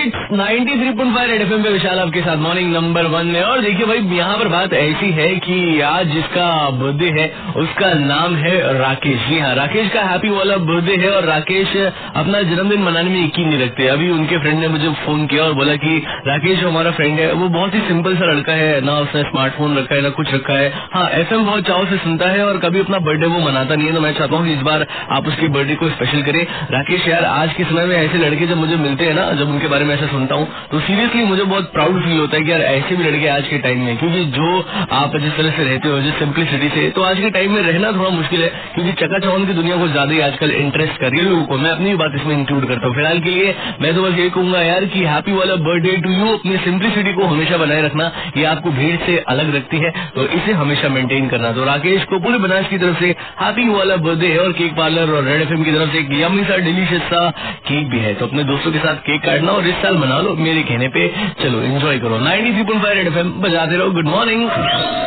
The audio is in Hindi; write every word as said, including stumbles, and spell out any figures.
It's ninety three point five Red FM पे विशाल आपके साथ मॉर्निंग नंबर वन में। और देखिए भाई, यहाँ पर बात ऐसी है कि आज जिसका बर्थडे है उसका नाम है राकेश। जी हाँ, राकेश का हैप्पी वाला बर्थडे है और राकेश अपना जन्मदिन मनाने में यकीन नहीं रखते। अभी उनके फ्रेंड ने मुझे फोन किया और बोला कि राकेश हमारा फ्रेंड है, वो बहुत ही सिंपल सा लड़का है, ना उसने स्मार्टफोन रखा है ना कुछ रखा है। हाँ, एफएम बहुत चाव से सुनता है और कभी अपना बर्थडे वो मनाता नहीं है। तो मैं चाहता हूँ इस बार आप उसके बर्थडे को स्पेशल करें। राकेश यार, आज के समय में ऐसे लड़के जब मुझे मिलते हैं ना, जब उनके बारे में ऐसा सुनता हूँ तो सीरियसली मुझे बहुत प्राउड फील होता है कि यार ऐसे भी लड़के आज के टाइम में, क्योंकि जो आप जिस तरह से रहते हो, जिस सिंपलिसिटी से, तो आज के टाइम में रहना थोड़ा मुश्किल है, क्योंकि चकाचौंध की दुनिया को ज्यादा ही आजकल इंटरेस्ट कर रही है लोगों को। मैं अपनी बात इसमें इंक्लूड करता हूँ। फिलहाल के लिए मैं तो बस ये कहूंगा यार कि हैप्पी वाला बर्थडे टू यू। अपनी सिंपलिसिटी को हमेशा बनाए रखना, ये आपको भीड़ से अलग रखती है, तो इसे हमेशा मेंटेन करना। तो राकेश को पूरे बनास की तरफ से हैप्पी वाला बर्थडे है और केक पार्लर और रेड एफएम की तरफ से एक यम्मी सा डिलीशियस सा केक भी है। तो अपने दोस्तों के साथ केक काटना और इस साल मना लो मेरे कहने पे। चलो एंजॉय करो। Ninety three point five Red FM बजाते रहो। Good morning.